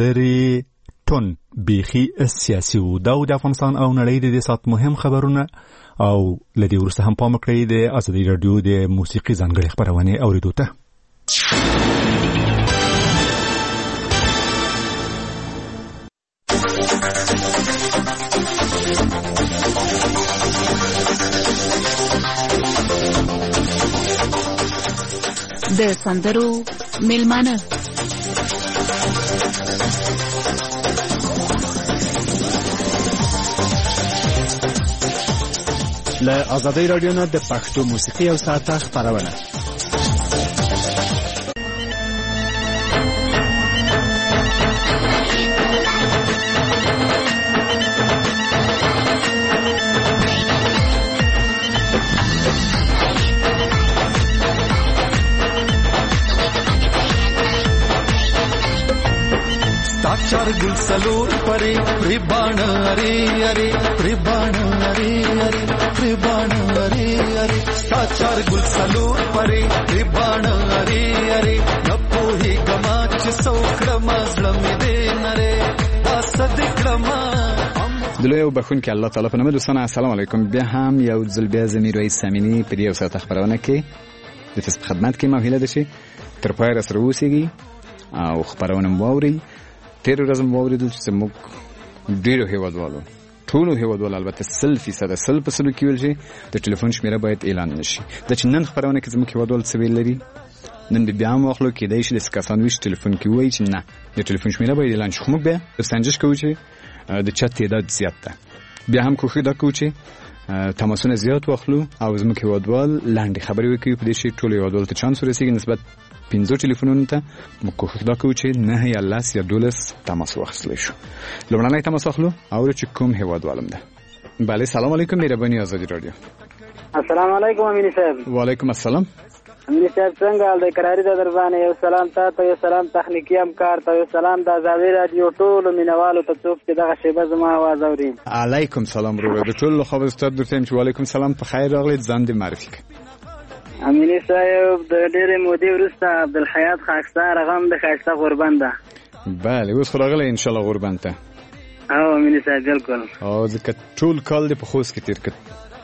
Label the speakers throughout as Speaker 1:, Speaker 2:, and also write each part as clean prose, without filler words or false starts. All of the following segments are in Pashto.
Speaker 1: سندري ټون بیخي سیاسي و دا د افغانستان او نړۍ د سات مهم خبرونه او لدی ورسته هم پام کړی د ازادي رادیو د موسیقي ځانګړي خبرونه اوریدو ته
Speaker 2: د سندرو میلمانه
Speaker 3: له ازادي رادیو نه د پښتو موسیقي او ساعته خبرونه
Speaker 4: चार गुल सलोर परे प्रिबाण अरे अरे प्रिबाण अरे अरे प्रिबाण अरे अरे चार गुल सलोर परे प्रिबाण अरे अरे नपो ही गमाच सौखड़मा ज़लमे दे नरे आसदिकड़मा
Speaker 3: دلوی او بخون که الله تعالی په نامه دوستان السلام علیکم بیا هم یو ځل بیا زمیر رئیس سامینی په یو ساعت خبرونه کې د فیسبوک خدمت کې مهیله ده شي تر پای سره اوسېږي او خبرونه موري تیر ورځ مو اوریدل چې موږ ډیرو هیوادوالو ټولو هیوادوالو البته 100% کې ویل شي د ټلیفون شمیره باید اعلان نشي د چې نن خبرونه کې زموږ هیوادوال څه ویل لري نن بیا هم واخلو کې دای شي د سکاسانویش ټلیفون کې وایي چې نه د ټلیفون شمیره باید اعلان شي خو موږ به سنجش کوو چې د چت تعداد زیات ده بیا هم کوښښ وکړو چې تماسونه زیات واخلو او زموږ هیوادوال لاندې خبرې وکړي په دې شي ټولو هیوادوالو ته چانس ورسیږي نسبت 15 ټلیفونونو ته موږ کوښښ وکړو چې نه یا لاس یا دولس تماس واخیستل شو لومړنی تماس واخلو او چې کوم هیوادوالم ده بله سلام علیکم مهرباني ازادي رادیو
Speaker 5: السلام علیکم امین صاحب
Speaker 3: وعلیکم السلام
Speaker 5: امین صاحب څنګه حال دی قراری د دربانه یو سلام ته یو سلام تخنیکی همکار ته یو سلام د ازادي رادیو ټول مینوالو ته څوک چې دغه شیبه زما आवाज اوري
Speaker 3: علیکم سلام ورو د ټول خبر ستاسو درته چې وعلیکم سلام په خیر راغلید ځان دې معرفي کړئ
Speaker 5: امینی صاحب د ډېرې مودې وروسته عبدالحیات خاکسار غم د ښایسته غوربند ده
Speaker 3: بله اوس خو راغلی انشاءالله غوربند ته
Speaker 5: او امینی صاحب بالکل
Speaker 3: او ځکه ټول کال دې په خوست کې تېر کړ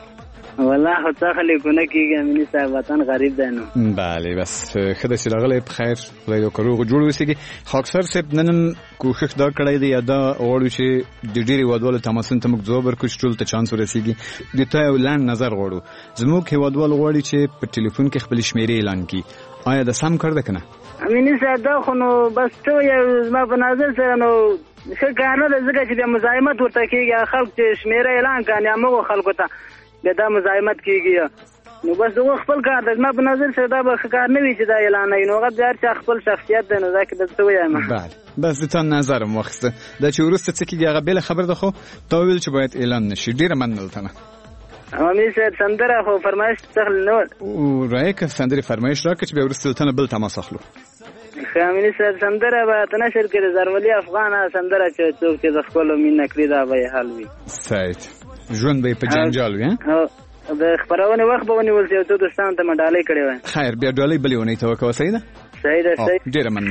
Speaker 5: والله خو څه خلیکونه کېږي امینی صاحب وطن غریب دی نو
Speaker 3: بله بس ښه ده چې راغلی په خیر خدای دې وکړي روغ جوړ اوسېږي خاکسار صاحب نن هم کوښښ دا کړی دی یا دا غواړو چې د ډېرې هیوادوالو تماسونو ته موږ ځواب ورکړو چې ټولو ته چانس ورسېږي دې ته یو لنډ نظر غواړو زموږ هیوادوال غواړي چې په ټلیفون کې خپلې شمېرې اعلان کړي آیا دا سم کار ده که نه
Speaker 5: امینی صاحب دا خو نو بس څه یو زما په نظر سره نو ښه کار نه ده ځکه چې بیا مزاحمت ورته کېږي خلک چې شمېره اعلان کړي یا موږ خلکو ته بیا دا مزاحمت کېږي نو بس دغه خپل کار ده زما په نظر سره دا به ښه کار نه وي چې دا اعلان نه وي نو هغه د هر چا خپل شخصیت دی نو دا کې درته ووایم
Speaker 3: بله بس د تا نظر مو واخیسته دا چې وروسته څه کېږي هغه بېله خبر ده خو تا وویل چې باید اعلان نه شي ډېره مننه له تنه
Speaker 5: امین صاحب سندره خو فرمایش څخه نه
Speaker 3: رایې که سندرې فرمایش راکړه چې بیا وروسته له تنه بل تماس اخلو
Speaker 5: ښه امین صاحب سندره به ته نشر کړې زرولي افغانه سندره چې څوک چې د خپلو مینه کړي دا به یې حل وي
Speaker 3: صحیح ژوند به یې په جنجال وي
Speaker 5: د خبرونې وخت به ونیول چې یو څو دوستانو ته مې ډالۍ کړې وای
Speaker 3: خیر بیا ډالۍ بلې اونۍ ته وکړه صحیح ده
Speaker 5: صحیح ده صحیح
Speaker 3: ډېره مننه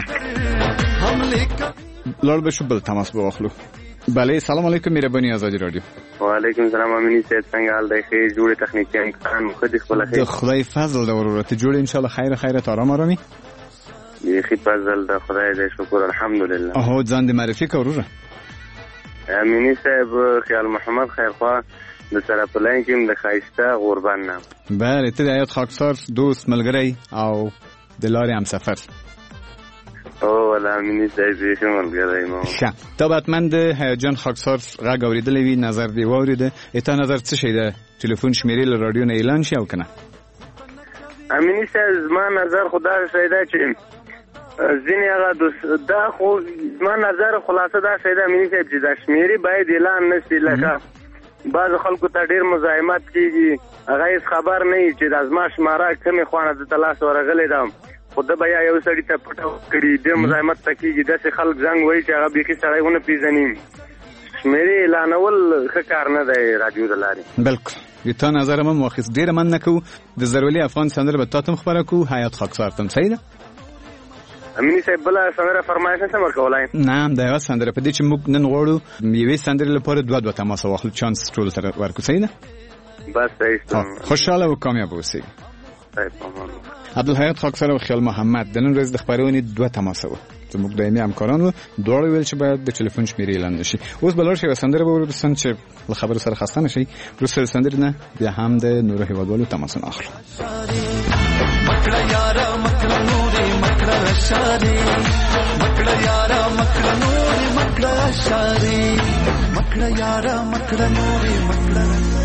Speaker 3: لاړ به شو بل تماس به واخلو بله سلام علیکم مهرباني ازادي رادیو
Speaker 6: وعلیکم سلام امینی صاحب څنګه حال دی ښه جوړې تخنیکي امکان مو ښه دي خپله
Speaker 3: د خدای فضل ده وروره ته جوړې انشاءالله خیرت آرام آرامي
Speaker 6: بیخي فضل ده خدای دی شکر الحمدلله
Speaker 3: هو ځان دې معرفي کړه وروره
Speaker 6: امینی صاحب خیال محمد خیرخوا د سره په لاین کې د ښایسته غوربند نه
Speaker 3: بله ته د حیات خاکسار دوست ملګری او د لارې همسفر
Speaker 6: او والله امینی صاحب بیخي ملګری ما
Speaker 3: ښه تا به حتما د حیات جان خاکسار غږ اورېدلی وي نظر دې واورېده تا نظر څه شی ده ټلیفون شمېرې له راډیو نه اعلان شي او که نه
Speaker 6: امینی صاحب زما نظر خو دا شی ده چې ځینې هغه دا خو زما نظر خلاصه دا شی ده امینی صاحب چې دا شمېرې باید اعلان نه شي لکه بعض خلکو ته ډیر مزاحمت کیږي هغه هیڅ خبر نه وي چې د ازما شماره کومې خوا نه دته لاس ورغلی ده خو ده به یو سړي ته پټه کړي ډېر مزاحمت ته کېږي داسې خلک زنګ وایي چې هغه بیخي سړی ونه پېژني شمېرې اعلانول ښه کار نه دی راډیو د لارې
Speaker 3: بلکل د تا نظر هم واخیست ډېره مننه کوو د زرولي افغان سندره به تا ته هم خپره کوو حیات خاکسار ته هم صحیح ده
Speaker 6: امینی صاحب بل سندره فرمایش نشم ورکولای؟
Speaker 3: نه دا یو سندره په دې چې موږ نن غواړو یوې سندرې لپاره دوه تماس واخلو چانس ټول سره ورکو صحیح ده
Speaker 6: بس صحیح
Speaker 3: خوشاله او کامیاب اوسئ عبدالحیات خاکسار او خیال محمد د نن ورځ د خبرونې دوه تماس و زموږ دایمي همکارانو دواړو ویل چې باید د ټلیفون شمیرې اعلان نشي اوس بلار شي سندره به ورسن چې له خبرو سره خسته نشي وروسته سندره نه بیا هم د نور هیوادوالو تماسونه اخلو
Speaker 4: مکړه یارا مکړه نورې مکړه شارې مکړه یارا مکړه نورې مکړه شارې مکړه یارا مکړه نورې مکړه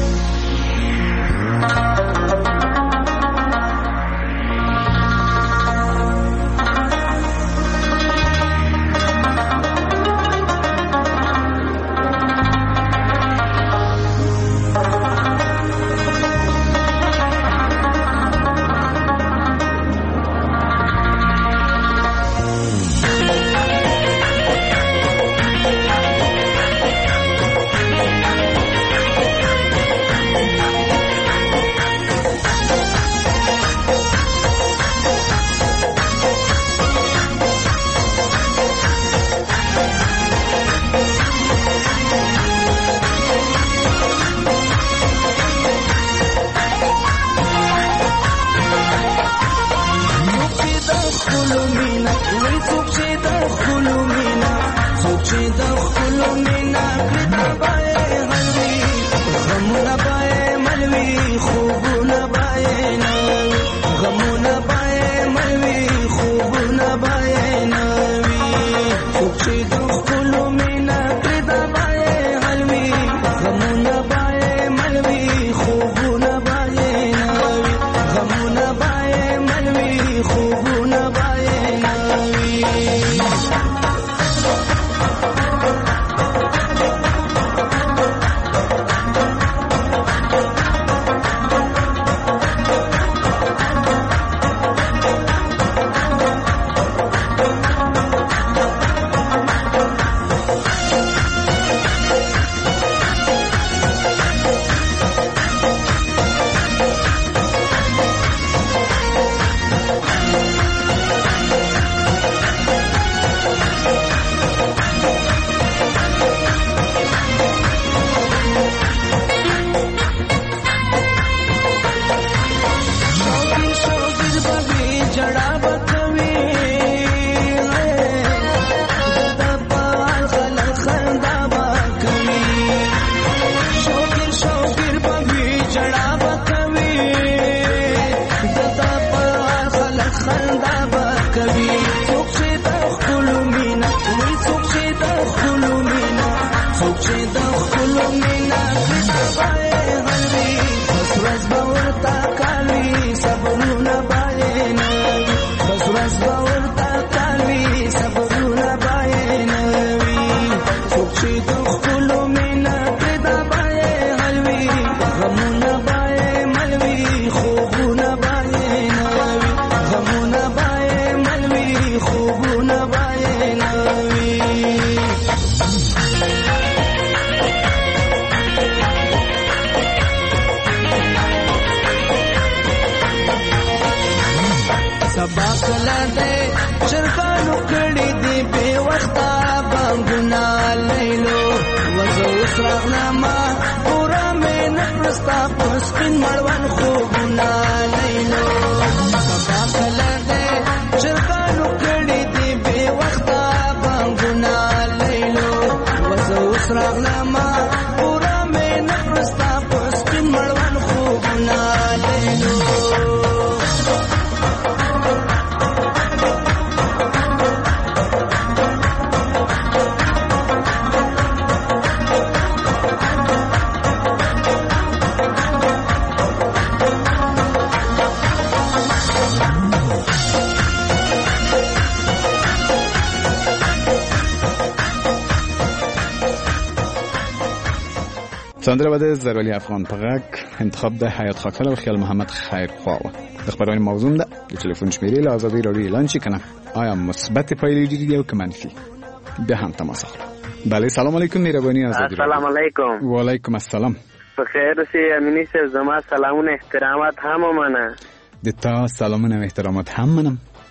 Speaker 3: سندره بده زرولی افغان پغک انتخاب ده حیات خاکسار و خیال محمد خیرخواه د خبرونه موضوع ده د ټلیفون شمیرې له آزادۍ راډیو اعلان شي کنه آیا مثبت پایلې دي او که منفي به هم تماس اخلو بله سلام علیکم مهربانی آزادی
Speaker 6: السلام علیکم
Speaker 3: و علیکم السلام
Speaker 6: بخیر اوسئ امینی صاحب زما سلامونه احترامات هم منه
Speaker 3: د تا سلامونه او احترامات هم منم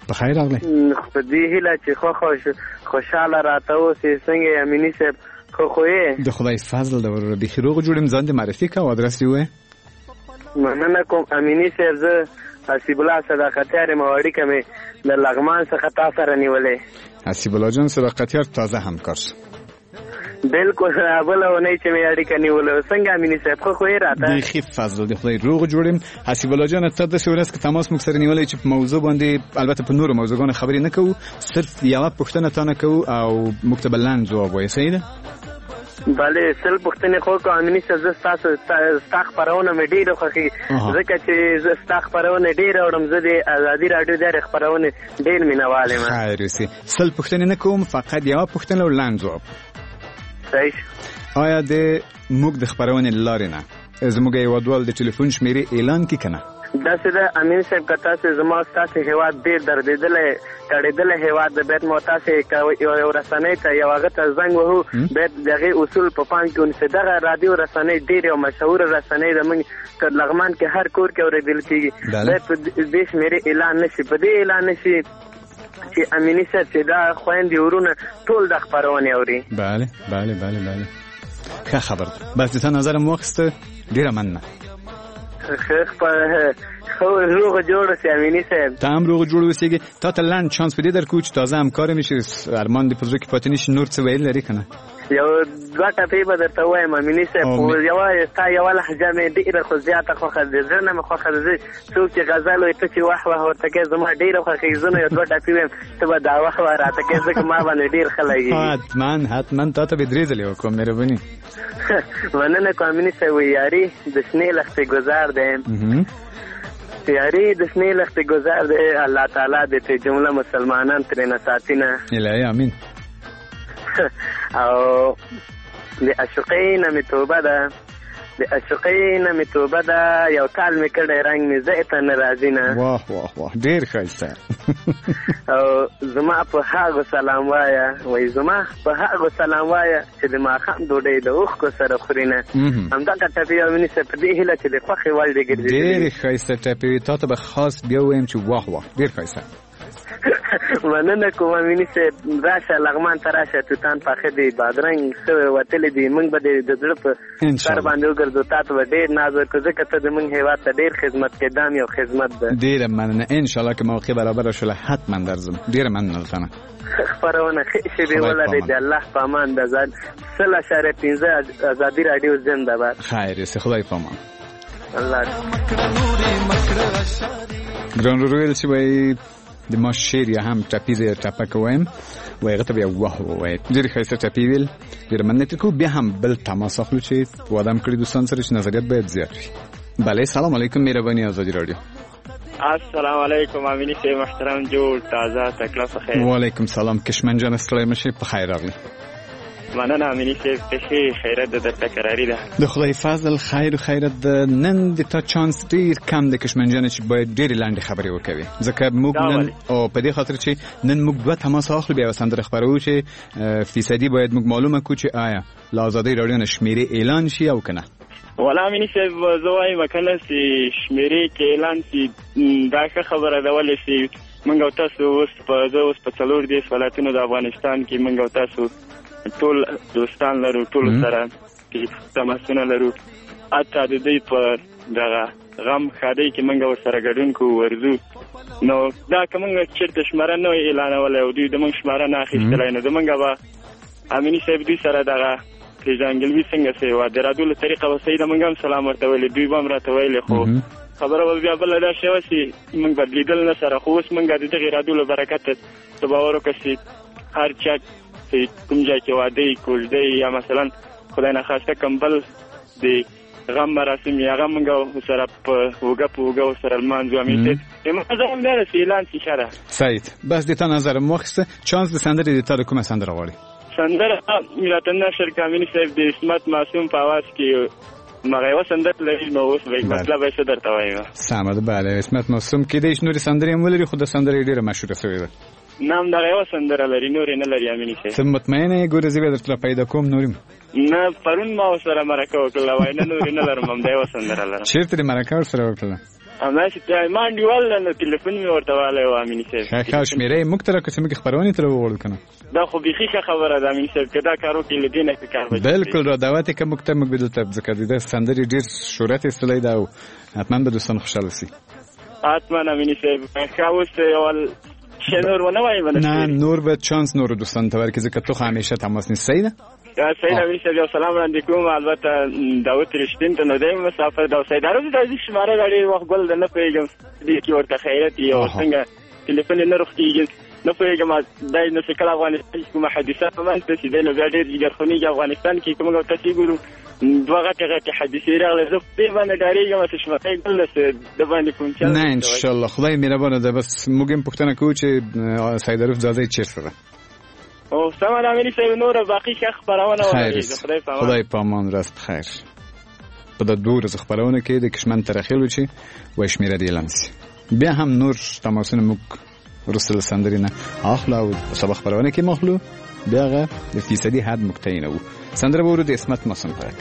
Speaker 3: په خیر راغلی.
Speaker 6: په دې هیله چې خوشحاله راته اوسې. څنګه امیني صاحب خو یې؟
Speaker 3: د خدای فضل د ور بیخي روغ جوړ یم. ځان دې معرفي کا او ادرس یې وې.
Speaker 6: مننه کوم امیني صاحب. زه حسیب الله صداقتیار مواړی کمه د لغمان څخه تاسو سره نیولې.
Speaker 3: حسیب الله جان صداقتیار تازه همکار.
Speaker 6: بالکل بل ونه چې مې اړیکه نیولې. څنګه امیني صاحب خو یې راته؟
Speaker 3: بیخي فضل د خدای روغ جوړ یم. حسیب الله جان ته د سورس کې تماس موږ سره نیولې چې په موضوع باندې البته په نورو موضوعونو خبرې نه کوو، صرف یوه پوښتنه تا نه کوو او موږ ته بلند جواب وایي. صحیح ده؟
Speaker 6: بله سل پوښتنې خو کوم امیني صاحب. زه ستا خپرونه مې ډېره خوښېږي ځکه چې زه ستا خپرونه ډېره اورم. زه د ازادي راډیو د خپرونې ډېر مینهوال یم.
Speaker 3: خیر اوسې. سل پوښتنې نه کوم، فقط یوه پوښتنه او لنډ جواب.
Speaker 6: صحیح.
Speaker 3: آیا د موږ د خپرونې لارې نه زموږ هېوادوال د ټلیفون شمیرې اعلان کړي که نه؟
Speaker 6: داسې ده امین صاحب که تاسې زما ستاسې هېواد ډېر دردېدلی کړېدلی هېواد ده، باید مو تاسې یو رسنۍ ته یو هغه ته زنګ وهو، باید د هغې اصول په پام کې ونیسئ. دغه رادیو رسنۍ ډېر یو مشهوره رسنۍ ده. موږ لغمان کې هر کور کې اورېدل کېږي. باید په دې شمېرې اعلان نه شي. په دې اعلان نه شي چې امیني صاحب چې دا خویندې ورونه ټول د خپرونې اوري.
Speaker 3: بله بله بله بله ښه خبر ده. بس د تا نظر مو واخیسته، ډېره مننه.
Speaker 6: خو روغ جوړ اوسې امیني صاحب.
Speaker 3: ته هم روغ جوړ اوسېږې. تا ته لنډ چانس په دې درکوو چې تازه همکاره مې شي، ارمان دې په زړه کې پاتې نه شي. نور څه ویل لري که نه؟
Speaker 6: یو دوه ټپې به درته ووایم امیني صاحب. ستا یوه لهجه مې ډېره خو زیاته خوښه ده. زړه نه مې خوښه ده. څوک چې غزل وایي ته چې واه واه ورته کوې زما ډېره خوښېږي. زه نو یو دوه ټپې وایم ته به دا واه واه راته کوې ځکه ما باندې ډېر ښه لګېږي.
Speaker 3: حتما تا ته به درې ځلې وکړم. مهرباني.
Speaker 6: مننه کوم امیني صاحب. یاري د شنې لښتې ګزار دی. یاري د شنې لښتې ګزار دی. الله تعالی دې ته جمله مسلمانان ترېنه ساتي نه.
Speaker 3: الهي امین.
Speaker 6: او د عشقۍ نه مې توبه ده، د عشقۍ نه مې توبه ده. یو کال مې کړی رنګ مې ځای ته نه راځي نه.
Speaker 3: واه واه واه ډېر ښایسته.
Speaker 6: او زما په هغو سلام وایه، وایي زما په هغو سلام وایه چې د ماښام ډوډۍ د اوښکو سره خوري نه. همدغه ټپې امیني صاحب په دې هیله چې د خوښې وړ دې ګرځېدلي.
Speaker 3: ډېرې ښایسته ټپې. تا ته به خاص بیا ووایم چې واه واه ډېر ښایسته.
Speaker 6: مننه کوم امیني صاحب. راشه لغمان ته راشه. توتان پاخه دي، بادرنګ ښه وتلی دي. موږ به د زړه په سر باندې وګرځو. تا ته به ډېر ناز ورکړو ځکه ته زموږ هېواد ته ډېر خدمت کې دام یو خدمت ده.
Speaker 3: ډېره مننه. انشاءالله که موقع برابره شوله حتما درځم. ډېره مننه له تا نه.
Speaker 6: خپرونه ښې شېبې ولرئ. د الله په امان. د 100.5 ازادي راډیو زنده باد.
Speaker 3: خیر اوسې. خدای په امان.
Speaker 6: الله
Speaker 3: ګران ورویل چې وایي د ما شعر یا هم ټپیز یا ټپکه وایم وایي هغه ته بیا واه ووایي. ډېرې ښایسته ټپې ویل. ډېره مننه ترې کوو. بیا هم بل تماس اخلو چې واده هم کړي دوستان سره چې نظریات باید زیات وي. بله سلام علیکم. مهرباني ازادي راډیو.
Speaker 7: السلام علیکم امینی صاحب. محترم جوړ تازه تکلا په خیر.
Speaker 3: وعلیکم سلام. کشمن جان ستړی مشي. په خیر راغلی.
Speaker 7: مننه امینی صاحب. ښې خیرت د درته قراري ده.
Speaker 3: د خدای فضل خیر و خیرت ده. نن د تا چانس ډېر کم د کشمن جان چې باید ډېرې لنډې خبرې وکوي ځکه موږ نن او په دې خاطر چې نن موږ دوه تماس اخلو بیا سندره خبرو چې فیصدي باید موږ معلومه کړو چې آیا له ازادۍ راډیو نه شمیرې اعلان شي او که نه.
Speaker 7: والا امینی صاحب زه وایم کله چې شمیرې کې اعلان شي دا ښه خبره ده. ولې چې موږ او تاسو اوس په 4 ولایتونو د افغانستان کې موږ او تاسو ټول دوستان لرو، ټول سره تماسونه لرو. حتی د دوی په دغه غم ښادۍ کې موږ ورسره ګډون کوو ورځو. نو دا که موږ چېرته شماره نه وای اعلانولی او دوی د موږ شماره نه اخیستلی نو زموږ به امیني صاحب دوی سره دغه پېژندګلوي څنګه سوې وه. د راډیو له طریقه به صحیح ده موږ هم سلام ورته ویلې، دوی به هم راته ویلې. خو خبره به بیا بله دا شی وه چې موږ بدلېدل نه سره. خو اوس موږ د دغې راډیو له برکته ته باور وکړه چې هر چا کوم ځای کې واده یې کوژده یا مثلا خدای نخواسته کوم بل د غم مراسم یې هغه موږ سره په اوږه په اوږه ورسره لمانځو. امین صاحب زه هم دا ده چې اعلان چې ښه ده.
Speaker 3: صحیح. بس د تا نظر مو واخیسته. چانس د سندرې د تا د کومه سندره غواړي؟
Speaker 7: سندره میراته نشر که امیني صاحب د عصمت معصوم په اواز کې مغه یوه سندره لري نو اوس مطلب یې څه درته وایم.
Speaker 3: سمه ده. بله عصمت معصوم کېدای شي نورې سندرې هم ولري خو د سندره یې ډېره مشهوره شوې ده.
Speaker 7: نام دغه یوه سندره لري نورې نه لري امیني صاحب.
Speaker 3: ته مطمئنه یې؟ ګوره زه بیا درته پیدا کوم. نورې
Speaker 7: نه پرون ما ورسره مرکه وکړله وایي نه نورې نه لرم همدا یوه سندره لرم.
Speaker 3: چېرته دې مرکه ورسره وکړله؟
Speaker 7: همداسې ما انډیوال نو تلیفون مې ورته والی و امیني صاحب
Speaker 3: ښه شمېره یې موږ ته راکړه چې موږ یې خپرونې ته راوغواړو که نه
Speaker 7: دا خو بیخي ښه خبره ده امیني صاحب که دا کار وکړي له دې نه ښه کار به
Speaker 3: بالکل را دعوت یې که موږ ته موږ به دلته ځکه د ده سندرې ډېر شهرت ایستلی ده او حتما به دوستان خوشحاله سي
Speaker 7: حتما امیني صاحب ښه اوس یو شی نور ونه وایي
Speaker 3: نه نور به چانس نورو دوستانو ته ورکړي ځکه تو خو همیشه تماس نیست صحیح ده
Speaker 7: سید امین صاحب یو سلام وړاندې کوم البته داود رشتین ته نو دی مسافر دا سید عربي د شماره غړي وخت ګل د نه پیږم دې کې ورته خیرت یو څنګه ټلیفون نه روختيږي نه پیږم دای نو څه کله افغانستان کومه حادثه په منځ کې دې نو بیا ډېر جګرخونی افغانستان کې کومه تاسو ګورو دوه غټه حادثه راغله زه په باندې ډاریږم چې شماره ګل د باندې کوم چې
Speaker 3: نه ان شاء الله خدای مهربانه ده بس موږ هم پوښتنه کوو چې سید عربي ځای چیرته ده
Speaker 7: او سلام امینی صاحب نور باقی که خبرونه ولري
Speaker 3: خدای په امان راست بخیر په د دور از خبرونه کې د کشمن ترخیل وچی و شمیره دی لانسی بیا هم نور تماسونه موږ رسل سندرینه اخلا او سبا خبرونه کې مخلو بیا غا د فیصدی حد مقتینه و سندره ورو د اسمت مسن پرک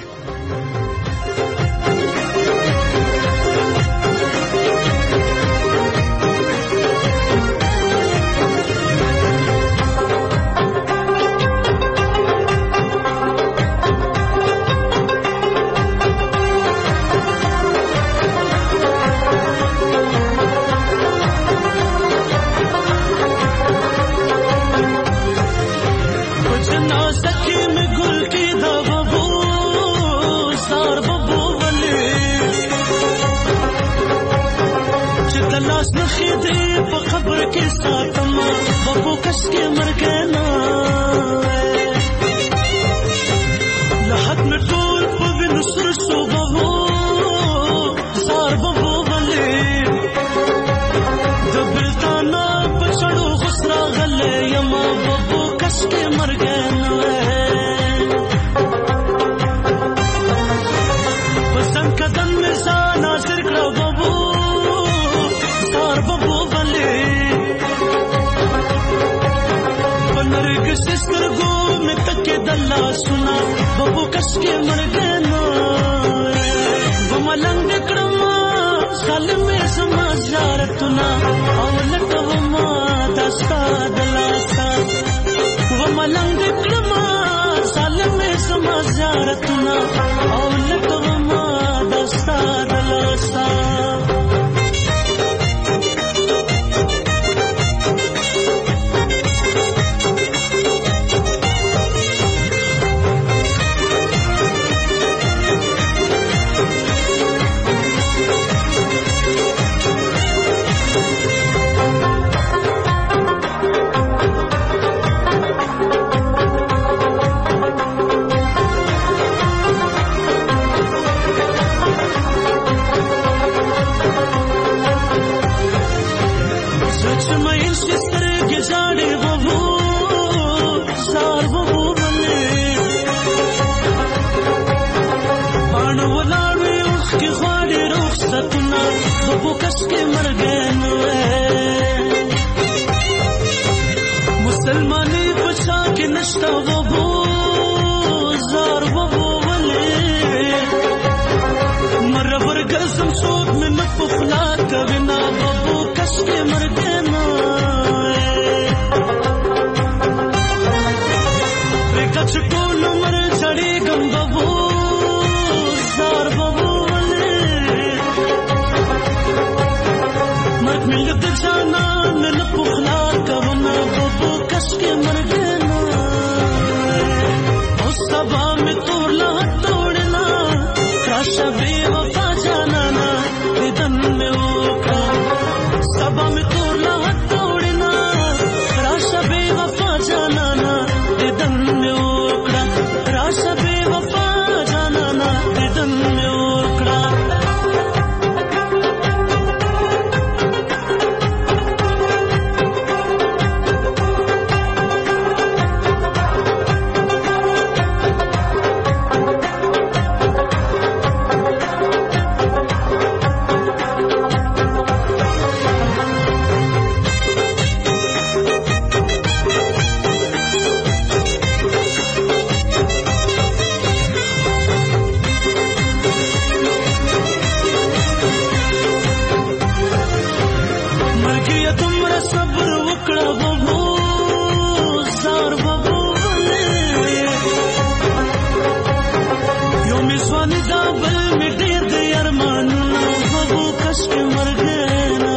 Speaker 4: بل مې ډېر د ارمانونه ببو کش کې مرګنه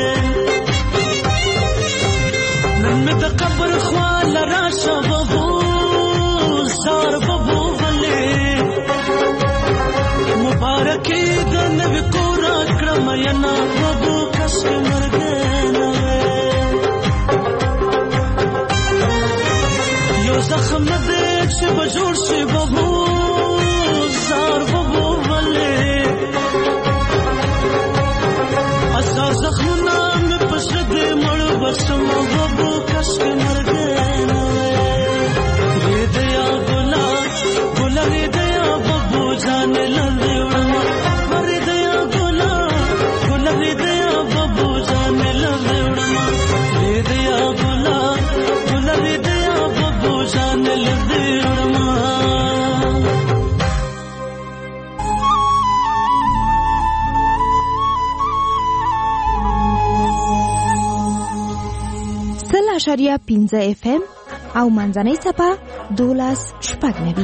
Speaker 4: نن مې د قبر خوا لراشه ببو زار ببو ولې مبارکي د نبي کورا کړم ینا ببو کش کې مرګنه یو زخم نه دې چې بجوړ شي ببو زار ببو ولې ازار زخمونه مې پسې دې مړ بسم ببو کش کې مرګنه دې دیا ګلا ګلا دې یا ببو جان لندې وړما مر دې یا ګلا ګلا دې یا ببو جان لندې وړما دې یا ګلا ګلا دې یا ببو جان لندې وړما
Speaker 8: .5 FM او منځنۍ څپه 12.9.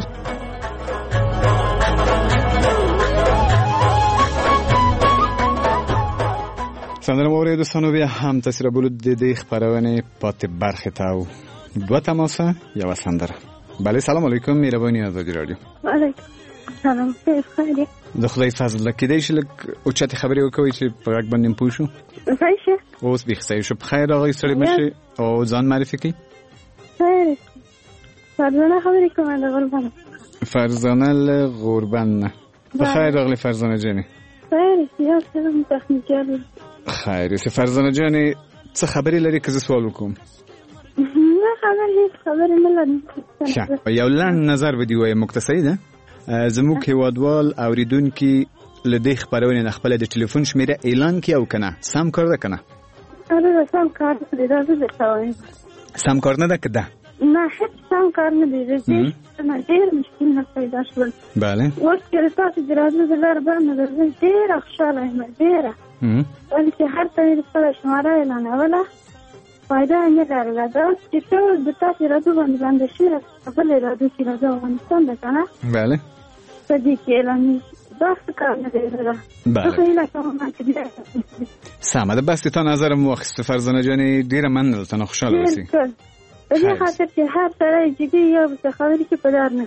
Speaker 3: سندره مورید دوستانو بیا هم تاثیر بولود دیدی خبرونه پات برخی تاو دو تماسه یا سندره. بله سلام علیکم میربانی آزادی رادیو.
Speaker 9: علیکم سلام کیف خیلی؟
Speaker 3: د خدای فضل کیدای شي لک اوچته خبرې وکوي چې په غږ باندې پوښو.
Speaker 9: صحیح شه.
Speaker 3: اوس به خیر شو بخیر آقای سړی مشه او ځان معرفي کړئ.
Speaker 9: خیر. فرزانه خبرې کوم د غربان.
Speaker 3: فرزانه غربان. بخیر آقای فرزانه جانی.
Speaker 9: خیر یا سلام تخنیکال.
Speaker 3: خیر سه فرزانه جانی څه خبرې لري که زه سوال وکم؟
Speaker 9: نه خبرې نه لرم.
Speaker 3: ښه یو لاند نظر ودی وای مختصری ده. زموږ هیوادوال اوریدونکي لدې خبرونه نه خپل د ټلیفون شمیره اعلان کی او کنه سم کار ده کنه
Speaker 9: اره سم کار دی دا زه کوم
Speaker 3: سم کار نه ده کده
Speaker 9: نه هیڅ سم کار نه دی نه ډیر مشکل نه پیدا شول
Speaker 3: bale
Speaker 9: اوس چې تاسو درازه زلار باندې ډیر خوشاله یم ډیر ولې چې هر څه په شماره اعلان ولا فائدہ نه لرله دا چې ټول د تاسو راځو باندې شي خپل راځو چې راځو افغانستان ده کنه
Speaker 3: bale
Speaker 9: صدیق اعلان بس کار نه دی
Speaker 3: سامه ده بس تا نظرم واخست فرزانه جانی ډیره مننه تاسو خوشاله اوسئ
Speaker 9: دې خاطر چې هر سړی جدي یو څه خبرې کې پدار نه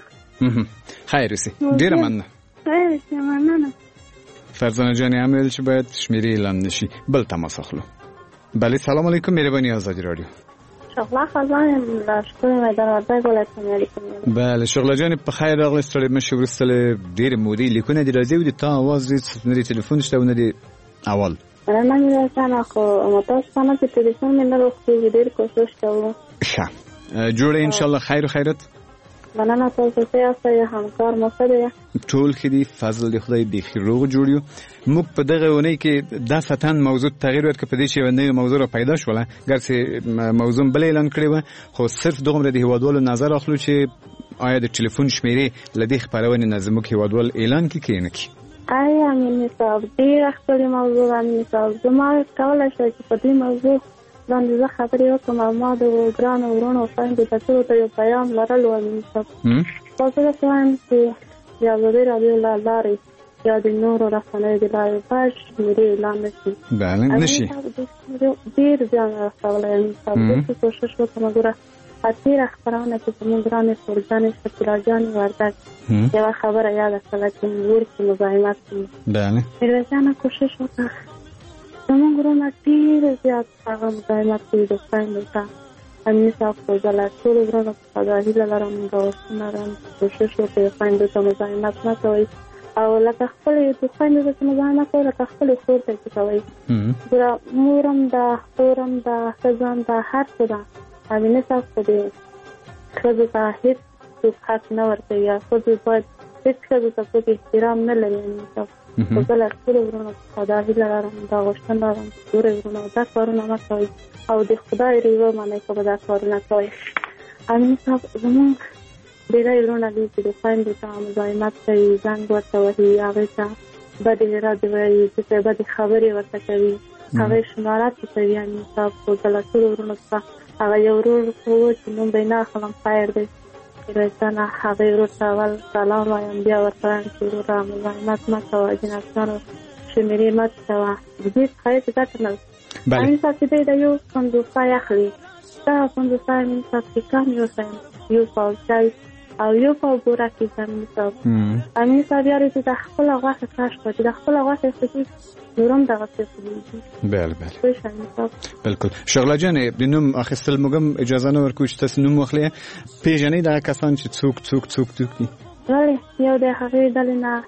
Speaker 3: خیر اوسئ ډیره مننه
Speaker 9: خیر اوسئ مننه
Speaker 3: فرزانه جانی عمل چې باید شمیره اعلان نشي بل تماس اخلو بله سلام علیکم مهربانی آزادی رادیو
Speaker 9: شغله خزان لاشکر میدان ولایتون علیکم
Speaker 3: بله شغله جان په خیر راغلی ستړي مشه ورسله ډیر مودې لیکونه دی راځي د تا आवाज دې نه ټلیفون شته ونه دی اول
Speaker 9: انا نه ځان خو متاسف څنګه چې ټلیفون مې نه راخوي ډیر کوشش کوم
Speaker 3: ښه جوړه ان شاء الله خیر او خیرت
Speaker 9: مننه تاسو ته یا همکار مخه
Speaker 3: ټول خدي فضل دی خدای دی خیروغ جوړیو موږ په دغه ونی کې د فتن موضوع تغییر ورکړ په دې چې ونه موضوع را پیدا شوله ګرځي موضوع بل اعلان کړی و خو صرف دغه د هیوادوالو نظر اخلو چې آیا د ټلیفون شمیره لدی خبرونه نظم کې هیوادوال اعلان کې کینې کی
Speaker 9: آیا مې صاحب دې خپل موضوع باندې صاحب زما کولای شي چې په دې موضوع باندې زه خبرې وکړم او ما د ګران ورونو خویندو ته ټولو ته یو پیغام لرلو تاسو ته وایم چې د ازادي راډیو له لارې یا د نورو رسنیو د لارې باید شمیرې اعلان نشي
Speaker 3: بله نشي
Speaker 9: ډېر زیان رسولی یم داسې کوشش وکړم ګوره تېره خپرونه کې زموږ ګرانې خورجانې شکیلاجانې وردګ یوه خبره یاده کړله چې مور کې مزاحمت کوي
Speaker 3: بله
Speaker 9: میرویسیانه کوشش وکړه زموږ ورونه ډېر زیات هغه مزاحمت کوي د خویندو ته امني صاحب فوزله ټولو ورونو په خدا هیله لرم دعوتونه لرم کوشش وکړئ خویندو ته مزاحمت نه کوئ او لکه خپلې د خویندو ته مزاحمت کوئ لکه خپلې خور ته چې کوئ ګوره مورم ده خورم ده ښځه ده هر څه ده امني صاحب خو دې ښځو ته هېڅ څوک حق نه ورکوي یا ښځو باید هېڅ ښځو ته څوک احترام نه لري امني صاحب خو زه له ټولو ورونو په خدا هیله لرم دا غوښتنه لرم چې ګورئ ورونو دا کارونه مه کوئ او د خدای ریوه منئ که به دا کارونه کوئ امني صاحب زموږ ډېری ورونه دي چې د خویندو ته مزاحمت کوي زنګ ورته وهي هغې ته بدې ردې وایي داسې بدې خبرې ورته کوي هغې شمارات کوي امني صاحب خو زه له ټولو ورونو څخه هغه یو ورور خو و چې نوم به یې نه اخلم خیر دی میرسن هغه رو اول سلام وایم بیا ورته شروع را مزاحمت مکوه جنابانو شمیرې مه کوه د دې څخه هېڅ ګټه نه ده. همین صاحب چې دی د یو پنځوسای اخلي دغه پنځوسای همین صاحب کې کم یو پاو چای او یو پاو بورک کې همین صاحب همین صاحب یارې چې د خپله غوښه کش کړه چې د خپله غوښه خوري نورم دغسې خوري.
Speaker 3: بله بالکل. شغله جانې د نوم اخیستل موږ هم اجازه نه ورکوو چې تاسو نوم واخلئ. پېژنئ دغه کسان چې څوک دي؟
Speaker 9: بلې یو د هغې ډلې نه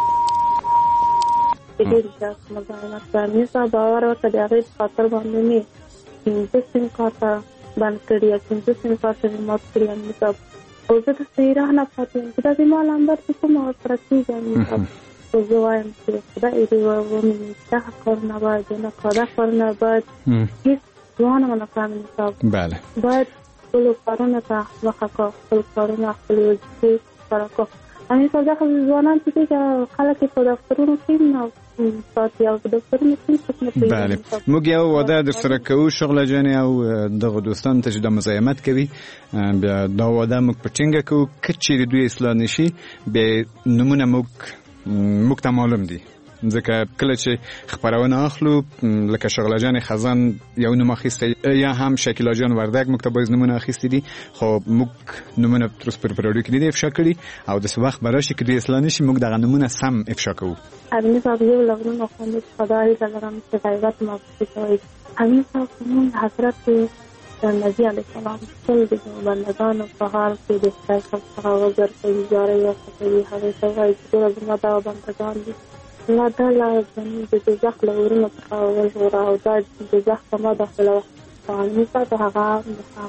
Speaker 9: ډېر زیات مزاحمت کړی. همین صاحب باور وکړه د هغې په خاطر باندې مې 15 سیم کارته بند کړي یا 15 سیم کارته مې مات کړي همین صاحب. او زه داسې راه نه پاتې یم چې دا زما لمبر چې کومه ورسره کېږي همین صاحب. خو زه وایم چې خدای دې ومني دغه کارونه باید ونه کړه. دا کارونه باید هېڅ ځوان ونه کړه همین صاحب. باید خپلو کارونو ته مخه کړه، خپل کارونه خپلې وظیفې سره کړه. همین صاحب دغه ځوانان چې دي خلک یې په دفترونو کې نه ساتي او په دفترونو کې څوک نه پوهېږي.
Speaker 3: موږ یو واده درسره کوو شغله جانې او دغه دوستانو ته چې دا مزاحمت کوي بیا دا واده موږ په ټینګه کوو که چیرې دوی اصلاح نشي بیا نومونه موږ ته معلوم دي. ځکه کله چې خپرونه اخلو لکه شغله جان خزان یو نوم اخیستی یا هم شکیلا جان وردک موږ ته باید نومونه اخیستی دي خو موږ نومونه تر اوسه پورې په راډیو کې نه دي افشا کړي او داسې وخت به راشي که دوی اصلاح نشي موږ دغه نومونه سم افشا کوو.
Speaker 9: همین صاحب یو له غرونو خوندې خدای لرم چې غیبت معافي کوئ. همین صاحب زموږ حضرت نبی علیه السلام ټول د بندګانو په حال کې د خدای څخه وګرځوي جاري وکړي. هغې ته وایي چې ټول زما دا بندګان دي الله تعالی زموږ د دوزخ له ورونو څخه وژغوره او دا دوزخ ته مه داخله وه. همین صاحب هغه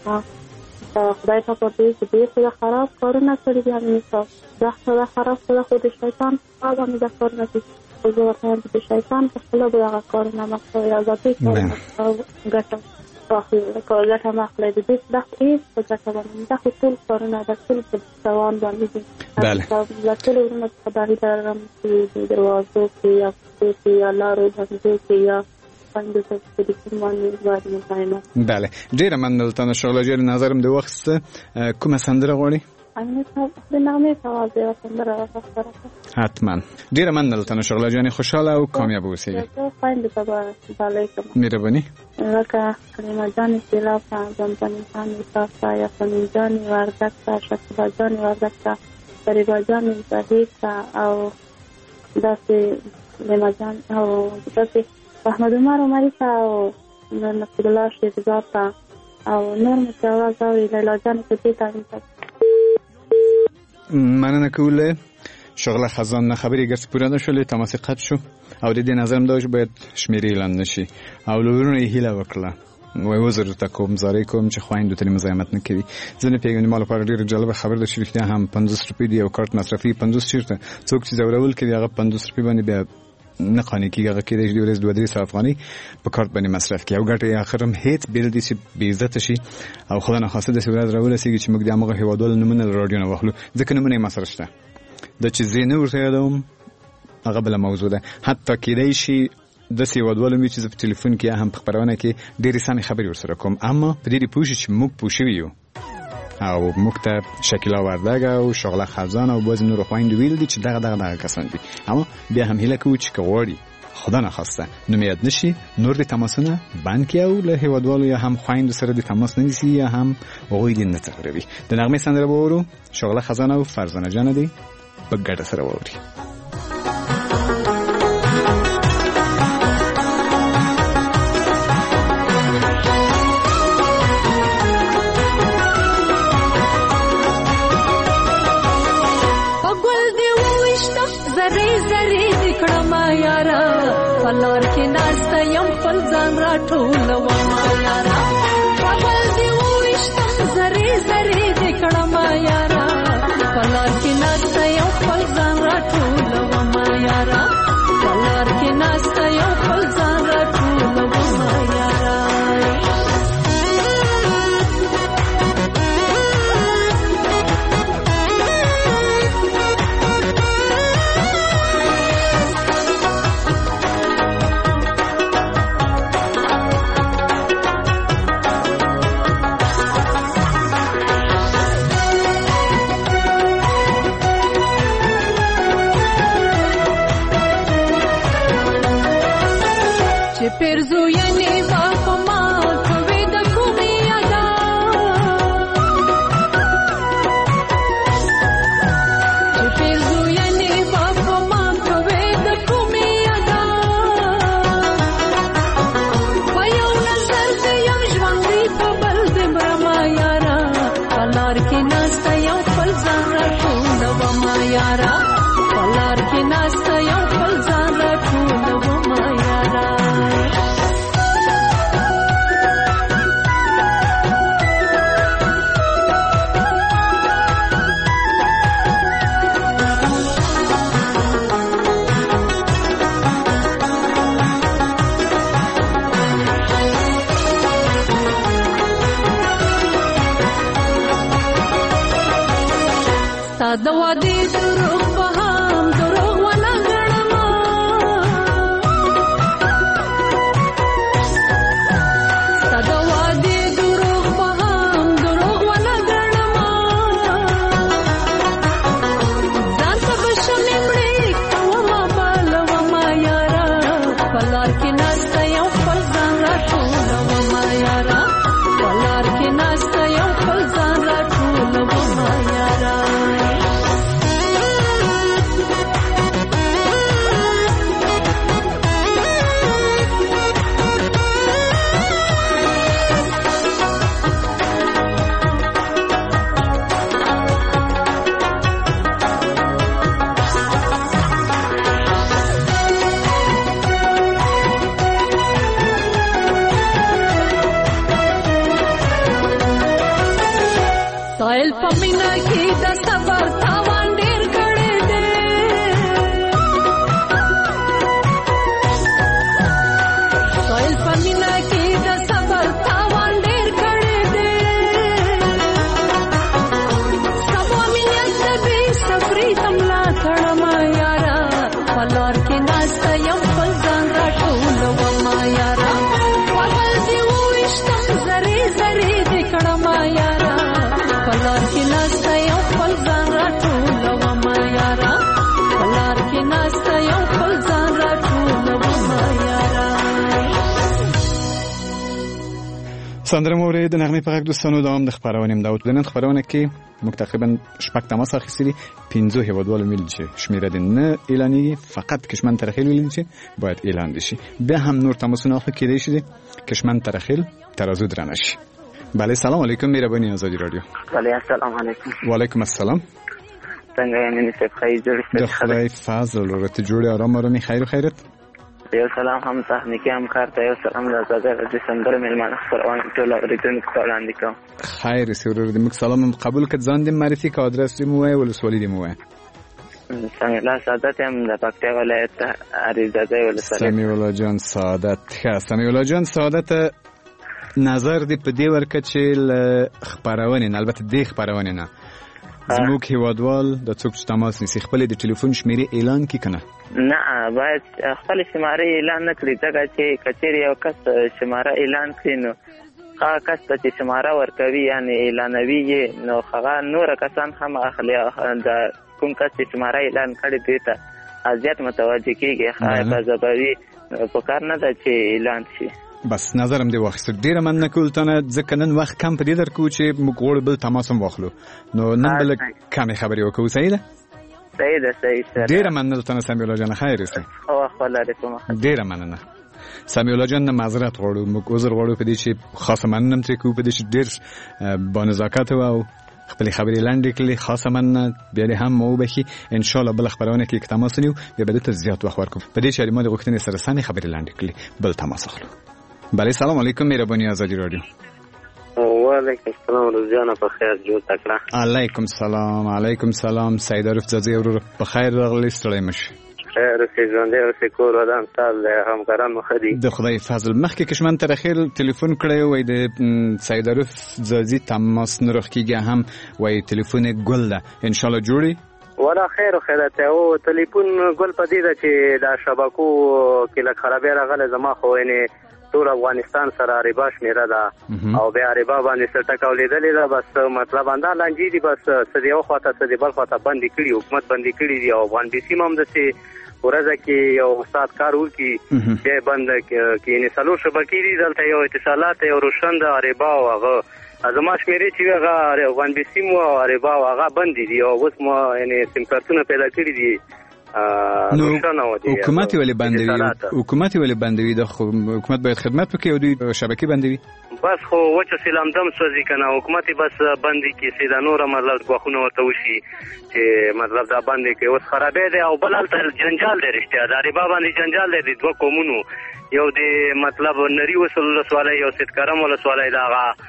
Speaker 9: خدای ته پرته چې ډېر څه خراب کارونه کړي دي. همین صاحب دا خدای خراب کړه خو د شیطان په خوا باندې دا کارونه کوي. خو زه ورته وایم چې د شیطان په خپله به دغه کارونه مه کوئ او ذاتي کارونه ګټه واخلئ ګټه مه اخلئ. د دې دا خو هېڅ په ګټه باندې دا خو ټول کارونه دا ټول په تاوان باندې دي. له ټولو ورونو څخه د هغې لرم چې د دروازو کې یا کوڅو کې یا لارو بندو کې یا باندې په ټلیفون باندې باید مزاحمت.
Speaker 3: بله ډېره مننه له شغله جانې نظرم دې واخیسته. کومه سندره غواړئ؟
Speaker 9: همین صاحب د نغمې په آواز یوه سندره راخوسته راکړه.
Speaker 3: حتما. ډېره مننه له شغله جانې خوشحاله او کامیابه اوسئ.
Speaker 9: خویندې ته به ډالۍ کړم.
Speaker 3: مهرباني.
Speaker 9: لکه کریمه جانې سیلاب ته زمزمې جانې صاف ته یاسمین جانې وردک ته شکیبا جانې وردک ته فریبا جانې زهیر ته او داسې لیما جان او داسې احمد عمر عمري ته او نصیر الله شیرزاد ته او نور مې چې اواز اوري لیلا جانې ته دې ته
Speaker 3: مننه کوله. شغله خزان نه خبرې ګرځ پوره نشولې تماس قطع شو او د دې نظرم دا چې باید شمیرې اعلان نشي او لورونه یې هیله وکړه وای وزر ته کوم زارې کوم چې خویندو ته مزاحمت نه کوي. ځنه پیغام مال پر ډیر جالب خبر د شریکته هم 50 روپۍ دی او کارت مصرفي 50 چیرته څوک چې زورول کوي هغه 50 روپۍ باندې بیا نه قانې کیږي هغه کې د ورځ 2-3 افغاني په کارت باندې مصرف کوي او ګټه اخرم هیڅ بیل دي چې بې عزت شي او خدای نه خاصه د سورات راول سیږي چې موږ د هغه هیوادونو نمونه رادیو نه واخلو ځکه نمونه مسره شته د چې زینه ورته یادوم هغه بل موضوع ده. حتی کېدای شي د سیوادوالو می چې په ټلیفون کې هم په خبرونه کې ډېرې سمې خبرې ورسره کوم اما په دې پوه شي چې موږ پوه شوي یو او موږ ته شکیلا وردک او شغله خزان او باز نور خویندو ویل دي چې دغه کسان دي اما بیا هم هیله کوو چې غواړي خدا نه خواسته نومیاد نشي نور د تماسونه بند کې او له هیوادوالو یا هم خویندو سره د تماس نه نیسي یا هم هغوی دې نه تقریبي. د نغمې سندره به وورو شغله خزان او فرزانه جان دي په ګډه سره ووري.
Speaker 10: پلار کې ناسته یم خپل ځان را ټولوم یارا خپل دی وښتم زری زری د کړم یارا پلار کې ناسته یم خپل ځان را ټولوم یارا پلار کې ناسته یم خپل ځان را ټولوم یارا د وادي دروغ په هم دروغ ونه ګڼمه ستا د وادي دروغ په هم دروغ ونه ګڼمه ځان ته به شمې مړې کومه بالومه یاره په لار کې ناسته یو خپل ځان راټولومه یاره په لار کې ناسته یو خپل ځان راټولومه یاره سایل په مینا کې د صبر تاوان ډېر کړی دی سایل په مینا کې د صبر تاوان ډېر کړی دی سبا مینه د بې صبري تملا کړمه یاره په لار کې ناسته یم خپل ځان راټولومه یاره پغل دې وویشتم زرې زرې دې کړمه یاره په لار کې ناسته یو خپل ځان راټولومه یاره په لار کې ناسته یو خپل ځان راټولومه یاره
Speaker 3: سندره مو اورید د نغمې په غږ دوستانو دوام د خپرونې مداوت د نن خپرونه کې موږ تقریبا شپږ تماس اخیستي دي 15 هیوادوالو میل چې شمیره دې نه اعلانېږي فقط کشمن ترخیل ویل چې باید اعلان شي بیا هم نور تماسونه اخلي کېدای شي کشمن ترخیل ترازو درنه شي بله سلام علیکم مهربانی آزادی رادیو
Speaker 11: بله السلام علیکم
Speaker 3: و علیکم السلام
Speaker 11: څنګه یې مینې صاحب خیر جوړ
Speaker 3: د خدای فضل ورته جوړې آرام آرامي خیر و خیرت
Speaker 11: یو سلام هم تخنیکی همکار ته یو سلام د آزادۍ رادیو سندرو میلمانه خپرونه ټول اورېدونکو ته وړاندې کوم
Speaker 3: خیر سرور دې موږ سلام قبول کړ ځان دې معرفي کا ادرس دې مو وای ولسوالي دې مو وای
Speaker 11: سمیع الله سعادت هم د پکتیا ولایت اریزاده ولسوالي
Speaker 3: سمیع الله جان سعادت سمیع الله جان سعادت نظر دې په دې ورکه چې خبرونه نه البته دې خبرونه نه زموږ هیوادوال د څوک چې تماس نیسي خپل د ټلیفون شمیرې اعلان کی کنه
Speaker 11: نه باید خپل شماره اعلان نه کړی ځکه چې کچېری یو کس شماره اعلان کړي نو هغه کس چې شماره ورکوي یعنی اعلانوي نو هغه نور کسان هم اخلي د کوم کس چې شماره اعلان کړي دی ته اذیت متوجه کیږي خای په زبوي په کار نه ده چې اعلان شي
Speaker 3: بس نظرم دی واخیست ډیره من کولتنه ځکه نن وخت کم پرې درکو چې موږ غوړ بل تماسم واخلو نو نن بل کم خبرې وکړو صحیح ده
Speaker 11: صحیح
Speaker 3: ډیره من تنه سمیع الله جان خیر است
Speaker 11: او خپل رسوم
Speaker 3: ډیره مننه سمیع الله جان معذرت غواړو موږ عذر غواړو په دې چې خاصه مننم چې کو په دې چې ډیر با نزاکت او خپل خبرې لاندې کړې خاصه مننه بیا هم مو بخي ان شاء الله بل خبرونه کې تماس نیو بیا به تر زیات وخت ورکو په دې چې ما د غوښتنې سره سمې خبرې لاندې کړې بل تماس اخلو بله سلام علیکم مهربانی آزادی رادیو
Speaker 11: و علیکم السلام رضوان په خیر جوړ تکړه
Speaker 3: علیکم سلام سید عارف زاده ورو په خیر راغلی ستړی مشه
Speaker 11: خیر اوسې ژوندی اوسې کور ودان سال همکاران مخه دي
Speaker 3: د خدای فضل مخکې کشمن تر اخر تلیفون کړی وای د سید عارف زاده تماس نرخ کیږي هم وای تلیفون ګل ده ان شاء الله جوړي
Speaker 11: ولا خیر خیرت او تلیفون ګل پدې ده چې دا شبکو کې له خرابې راغله زما خو نه ټول افغانستان سره ربا شمیره ده او بیا ربا باندې سټکاو لیدلې ده بس مطلب انده لانجې دي بس سدي او خواته سدي بل خواته باندې کړی حکومت باندې کړی دی او باندې سیمه هم دسي ورځه کې یو استاد کار وکي چې بند کې نه سلو شبکې دي دلته یو اتصالات یو روشند ربا او هغه ازما شمیرې چې هغه باندې سیمه او ربا او هغه بند دي او اوس مو یعنی سیم کارتونه پیدا کړی دي
Speaker 3: نو حکومت ولی بندوي د حکومت باید خدمت وکړي او دوی شبکې بندوي
Speaker 11: بس خو وچه سلام دم سوځي کنه حکومت بس بندي کې سیدا نور مطلب غوښنه ورته وشي چې مطلب دا باندې کې اوس خرابې ده او بل تل جنجال دی رښتیا دا ربا باندې جنجال دی دوه قومونو یو د مطلب نری وصل سوالای یو ست کرم ول سوالای دا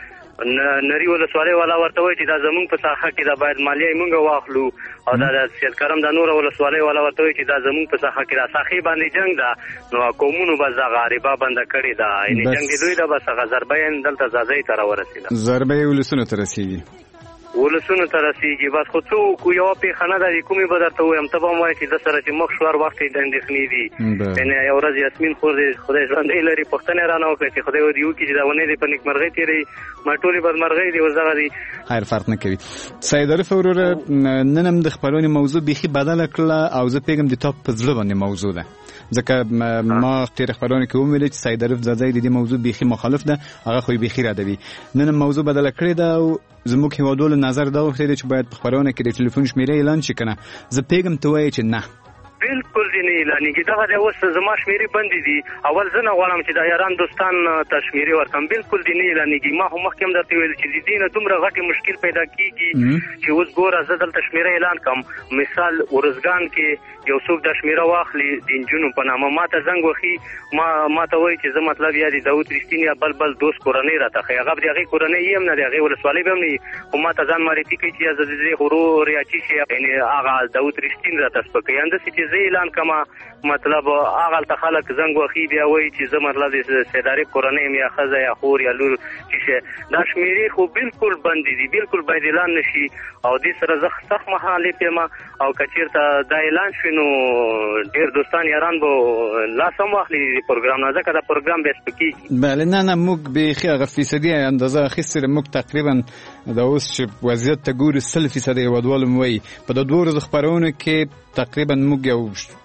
Speaker 11: نری ولسوالۍ والا ورته وایي چې دا زمونږ په ساحه کې دا باید مالیه یې مونږ واخلو او دا د سید کرم د نور ولسوالۍ والا ورته وایي چې دا زمونږ په ساحه کې دا ساحې باندې جنگ ده نو قومونو بس دا غریبه بنده کړې ده یعنې جنګ دوی ده بس هغه ضربه یې دلته ځاځۍ ته راورسېده
Speaker 3: ضربه یې ولسونو ته رسېږي
Speaker 11: ولسونو ته رسیږي. بس خو څوک یوه پېښه نه ده د کومې به درته ووایم ته به هم وایې چې ده سره چې مخ شوار وخت یې د اندېښنې دي. یعنې یو ورځ یاسمین خور دې خدای ژوندی لري پوښتنه یې رانه وکړه چې خدای ودې وکړي چې دا ونې دې په نیکمرغۍ تېروي ما ټولې بدمرغۍ دي اوس دغه دي.
Speaker 3: خیر فرق نه کوي. سید عارف وروره نن هم د خپرونې موضوع بیخي بدله کړله او زه پوهېږم د تا په زړه باندې موضوع ده ځکه ما تېره خپرونه کې ومویلې چې سید عارف ځاځی د دې موضوع بیخي مخالف ده هغه خو یې بیخي ردوي. نن هم موضوع بدله کړې ده او زموږ هېوادوالو نظر دا وښودی چې باید په خپرونه کې د ټلیفون شمېرې اعلان شي که نه. زه پوهېږم ته وایې چې نه
Speaker 11: بالکل دې نه اعلانېږي. دغه دی اوس زما شمېرې بندې دي. اول زه نه غواړم چې دا یاران دوستان ته شمېرې ورکړم. بالکل دې نه اعلانېږي. ما خو مخکې هم درته ویل چې د دې نه دومره غټې مشکل پیدا کېږي چې اوس ګوره زه دلته شمېره اعلان کړم. مثال ورزګان کې یو څوک دا شمېره واخلي د نجونو په نامه ما ته زنګ وخي ما ته وایي چې زه مطلب یا د داود رښتین یا بل دوست کورنۍ راته ښایي. هغه د هغې کورنۍ یې هم نه دی هغې ولسوالۍ به هم نه وي خو ما ته ځان معرفي کوي چې زه د دې ورور یا چې شي یعنې هغه داود رښتین راته سپکوي. همداسې چې زه اعلان کړم مطلب هغه هلته خلک زنګ وخي بیا وایي چې زه مطلب د سید عارف کورنۍ یم یا ښځه یا خور یا لور چې شی دا شمېرې خو بالکل بندې دي. بالکل باید اعلان نه شي او دې سره زه سخت مخالف یم او که چېرته دا اعلان شوي نو ډېر دوستان یاران به لاس هم واخلي د پروګرام نه ځکه دا پروګرام بیا سپکېږي.
Speaker 3: بله نه موږ بیخي هغه فیصدي اندازه اخیستې ده. موږ تقریبا دا اوس چې وضعیت ته ګورو 100% هېوادوالو مو وایي په د 2 ورځو خپرونو کې تقریبا موږ یو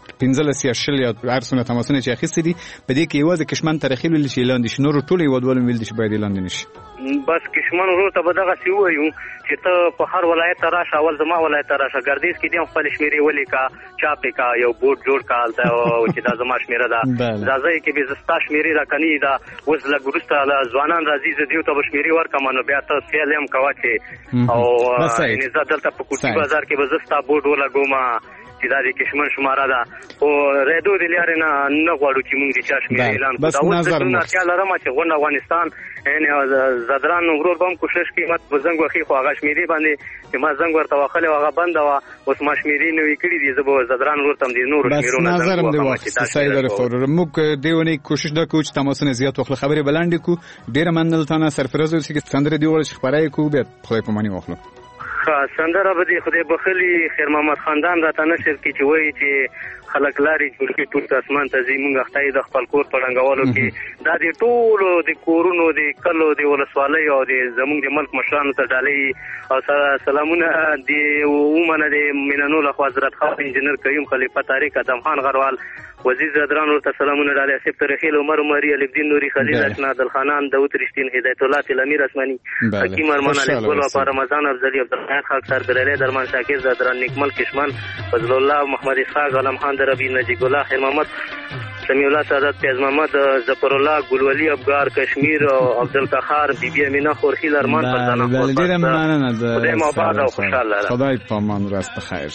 Speaker 3: 15 یا 20 یا هر څومره تماسونه چې اخیستي دي په دې کې یوازې کشمن تاریخي ویل چې اعلان دي شي نور ټول هېوادوالو ویل دي چې باید اعلان نه شي.
Speaker 11: بس کشمن ورور ته به دغسې ووایو چې ته په هر ولایت ته راشه. اول زما ولایت ته راشه ګردیز کې دې هم خپلې شمېرې ولیکه چاپ یې کړه یو بورډ جوړ کړه هلته چې دا زما شمېره ده. ځاځی کې بې زه ستا شمېرې راکني ده اوس لږ وروسته ځوانان راځي زه دېو ته به شمېرې ورکړم نو بیا ته سیال هم کوه چې او زه دلته په کوټي بازار کې به زه ستا بورډ ولګوم چې دا د کشمن شماره ده خو ریډیو د لارې نه غواړو چې موږ د چا شمېرې اعلان کړو. دا اوس د اړتیا لرم چې غونډه افغانستان زدران ورور به هم کوشش کوي ما به زنګ وخي خو هغه شمېرې باندې چې ما زنګ ورته وهلی و هغه بنده وه اوس ما شمېرې نوي کړي دي زه به زدران ورور ته هم د نورو شمېرو نه
Speaker 3: نظر هم دې واخیسته سید عارف وروره. موږ دې اونۍ کوشش دا کوو چې تماسونه زیات واخلو خبرې به لنډې کړو. ډېره مننه له تا نه سرفراز اوسې چې سندرې دې وویله چې خپره یې کړو بیا خدای پاماني واخلو.
Speaker 11: سندره به دې خدای بخلي خیر محمد خاندان راته نشر کړي چې وایي چې خلک لارې جوړ کړي ټول اسمان ته ځي مونږ اخته د خپل کور په ړنګولو کې دا د ټولو د کورونو د کلو د ولسوالیو او د زمونږ د ملک مشرانو ته ډالۍ او سلامونه د ومنه د مینانو لخوا حضرت خان انجینر کریم خلیفه طارق ادم خان غروال وزیر زدران ورته سلامونه ډالۍ اسف ترخیل عمر عمری علي الدین نوري خلیل اشنا عبدالخانان داود رښتین هدایت الله تلمیر اسمانی حکیم ارمان علی ګل و رمضان افضلی عبدالخان خاک سر بلاله درمان شاکر زدران نکمل کشمن فضل الله محمد اسحاق علم خان دربی نجیب الله خیر محمد سمیع الله سعادت پیاز محمد ظفر الله گلولی ابگار کشمیر عبدالقهار بی بی امینا خورخیل ارمان فرزانه
Speaker 3: خدای
Speaker 11: ما بعد او خوشاله
Speaker 3: خدای پامان راست بخیر.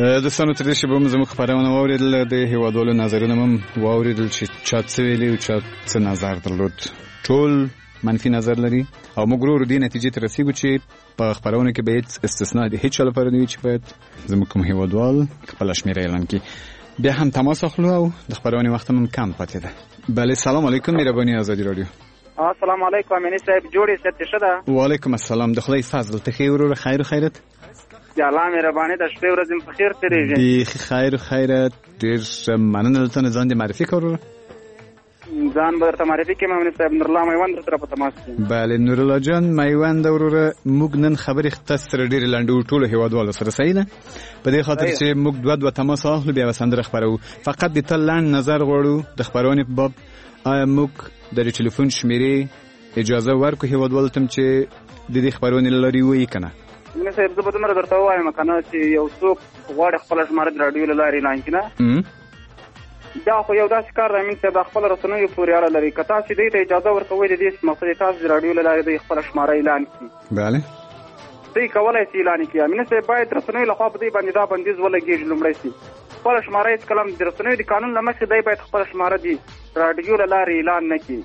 Speaker 3: دوستانو تر دې چې به موږ زموږ خبرونه واورېدل د هیوادوالو نظرونه هم واورېدل چې چا څه ویلي او چا څه نظر درلود. ټول منفي نظر لري او موږ ورو دې نتیجې ته رسیږو چې په خبرونه کې به هیڅ استثناء د هیڅ چا لپاره نه وي چې باید زموږ کوم هیوادوال خپله شمېره اعلان کړي. بیا هم تماس اخلو او د خبرونې وخت هم کم پاتې ده. بله سلام علیکم مهرباني ازادي رادیو.
Speaker 12: السلام علیکم امینی صاحب جوړې ست شه ده.
Speaker 3: وعلیکم السلام د خدای فضل ته خیر ورو خیر خیرت.
Speaker 12: یا الله مهرباني د شپې ورځې په خیر تیریږي.
Speaker 3: دی خیر خیرت ډېر مننه ته ځان دې معرفي کړو.
Speaker 12: ځان به درته معرفي کړم امینی صاحب نور الله میوند سره په تماس کې.
Speaker 3: بله نور الله جان میوند وروره موږ نن خبرې تاسو سره ډېرې لنډو ټولو هیوادوالو سره صحیح ده په دې خاطر چې موږ دوه تماس اخلو بیا سندره خبرو فقط د تل لنډ نظر غواړو د خبرونې په باب آیا موږ د ټلیفون شمیرې اجازه ورکو هیوادوالو ته چې د دې خبرونې له لارې ووایي که نه؟
Speaker 12: امینی صاحب زه به دومره درته ووایم که نه چې یو څوک غواړي خپله شماره د راډیو له لارې اعلان کړي نه دا خو یو داسې کار دی امین صاحب د خپل رسنیو پورې اړه لري که تاسې دوی ته اجازه ورکوئ د دې مقصد تاسو د راډیو له لارې دوی خپله شماره اعلان کړي
Speaker 3: بله
Speaker 12: دوی کولی شي اعلان کړي امین صاحب باید رسنیو لخوا په دوی باندې دا بندیز ولګېږي لومړی شي خپله شماره هېڅ کله د رسنیو د قانون له مخې دی باید خپله شماره د راډیو له لارې اعلان نه کړي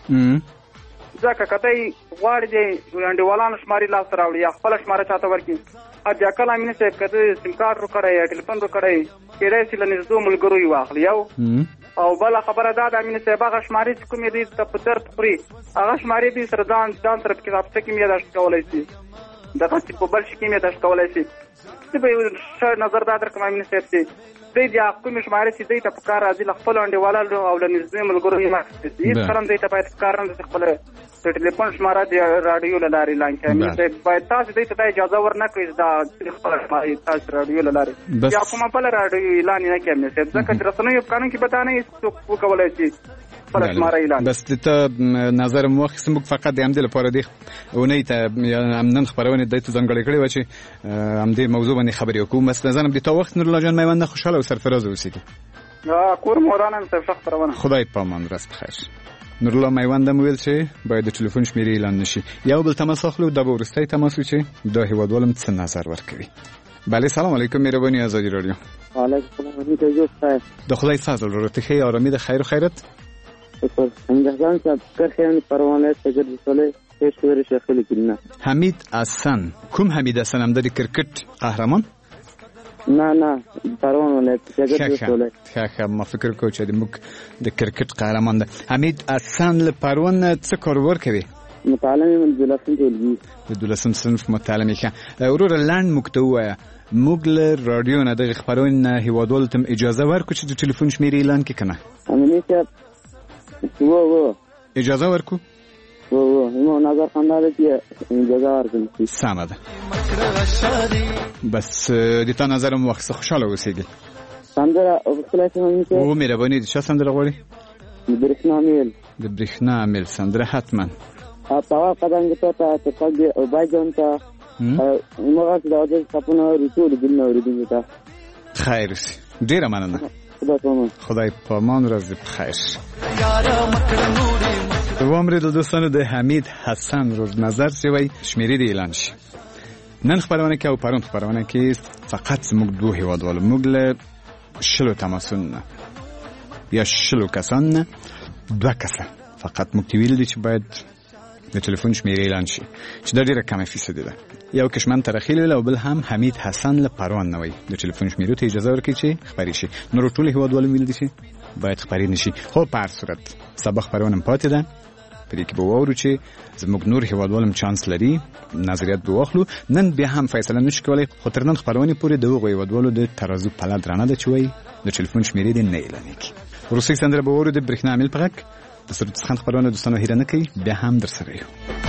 Speaker 12: ځکه که دی غواړي د انډیوالانو شمارې لاسته راوړي یا خپله شماره چاته ورکړي بیا کله امین صاحب که ته سیم کارډ روکړی یا ټلیفون روکړی کېدای شي له نږدې ملګرو یې واخلي یو او بله خبره دا ده امین صاحب هغه شمارې چې کومې دوی ته په درد خوري هغه شمارې دوی سره ځان سره په کتابچه کې هم یاداشت کولی شي دغه چې په بل شي کې هم یاداشت کولی شي زه به یو ښه نظر دا درکړم امین صاحب چې دوی د کومې شمارې چې دوی ته په کار راځي له خپلو انډیوالانو او له نږدې ملګرو یې واخیستې هېڅ کله هم دوی ته باید په کار نه چې خپله د ټلیفون شماره د راډیو له لارې اعلان کړي امین صاحب باید تاسو دوی ته دا اجازه ورنه کړئ دا خپله شماره تاسو راډیو له لارې یا کومه بله راډیو اعلان یې نه کړي امین صاحب ځکه چې رسنیو په قانون کې به دا نه څوک وکولی شي خپله شماره اعلان
Speaker 3: بس د ته نظر مو واخیست موږ فقط د همدې لپاره دې اونۍ ته نن خپرونې دې ته ځانګړې کړې وه چې همدې موضوع باندې خبرې وکړو بس نظرم د تا وخت نور الله جان میوند خوشحاله او سرفرازه اوسېږي
Speaker 12: کور مو ورانه صاحب ښه خپرونه
Speaker 3: خدای په امان ورځ بخیر نور الله میوند هم ویل چې باید د ټلیفون شمېرې اعلان نشي یو بل تماس اخلو دا به وروستی تماس و چې دا هیوادوالم څه نظر ورکوي بله سلام علیکم مهرباني ازادي رادیو
Speaker 13: وعلیکم السلام امید جوز خیر
Speaker 3: د خدای فضل رو ته خیر آرامی د خیر و خیرت
Speaker 13: انجازان صاحب کرخیان پروانه تجربه ساله پیش کوری شیخلی کنه
Speaker 3: حمید حسن کوم حمید حسن هم داری کرکٹ قهرمان
Speaker 13: نه پروانه تجربه ساله
Speaker 3: خا ما فکر کو چې د موږ د کرکٹ قهرمان ده حمید حسن له پروانه څه کار ورکوي
Speaker 13: متعلم من دولسم ټولګي
Speaker 3: د دولسم صنف متعلم ښه ورور لاند مکتوه موږ له رادیو نه د خبرونې هیوادوالو ته اجازه ورکړو چې د ټلیفون شمېرې اعلان کړي کنه
Speaker 13: امینی صاحب
Speaker 3: اجازه ورکو
Speaker 13: مو نظر خنداده که اجازه ورکو
Speaker 3: سامه ده بس د تا نظرم وخت خوشحاله اوسېږي
Speaker 13: سندره وختلای امینی صاحب
Speaker 3: او مهرباني دي چا سندره غواړي
Speaker 13: د برېښنا میل
Speaker 3: سندره حتما
Speaker 13: پاوا قدم ته ته پاګه او باجون ته موږ د اوجه سپونه رسول دین اوریدل تا
Speaker 3: خیر ډیره مننه خدای په امان ورځ بخیر وامر د دوستانو د حمید حسن رو نظر چې وای شمیرې دی اعلان شي نن خبرونه کې او پرون خبرونه کې فقط موږ دوه هیوادوالو موږ له شلو تماسونه یا شلو کسان دوه کسان فقط موږ ویل دي چې باید د ټلیفون شمیرې اعلان شي چې دا ډیره کمه فیصد ده یو کشمن ترخیل او بل هم حمید حسن له پروان نه وای د ټلیفون شمیرې ته اجازه ورکړي چې خبري شي نور ټول هیوادوالو ویل دي چې باید خبري نشي خو په هر صورت سبا خبرونه پاتې ده په دې کې به وورو چې زموږ نور هیوادوالم چانس لري نظریات به واخلو نن بیا هم فیصله نشو کولای خو تر نن خبرونه پورې دغه هیوادوالو د ترازو په لاد رانه ده چې وای د ټلیفون شمیرې دې نه اعلان کړي روسي سندره به وورو د برېښنا عامل پغک د سرت خان خبرونه دوستانو هیره نه کوي بیا هم در سره یو